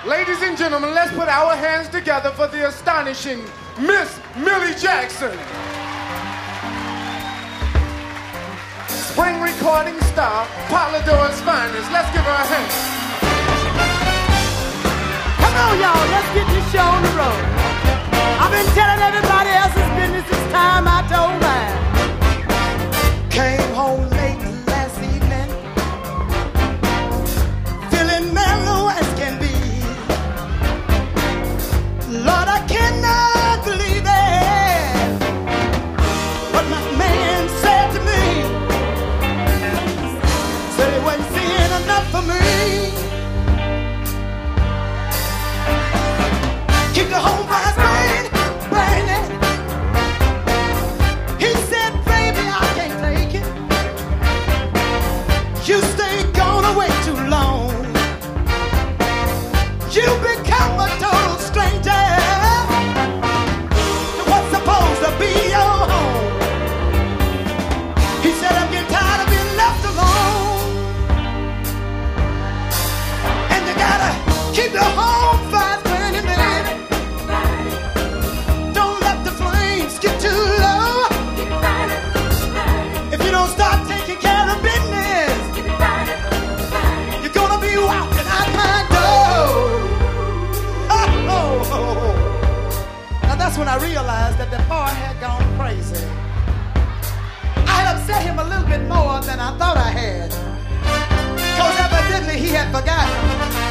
Ladies and gentlemen, let's put our hands together for the astonishing Miss Millie Jackson. Spring recording star, Polydor's finest. Let's give her a hand. Come on, y'all, let's get this show on the road. I've been telling everybody else's business, it's time I told mine. Came home late last evening, feeling mellow as can be. Lord, I cannot believe it. What my man said to me, said he wasn't seeing enough for me. Keep the home fires burning, burning. He said, baby, I can't take it. You stay gone away too long. You become a total stranger to what's supposed to be your home. He said, I'm getting tired of being left alone. And you gotta keep the home fires burning, baby. Don't let the flames get too low. If you don't start taking care of business, you're gonna be walking out my door. Now that's when I realized that the boy had gone crazy. I had upset him a little bit more than I thought I had, because evidently he had forgotten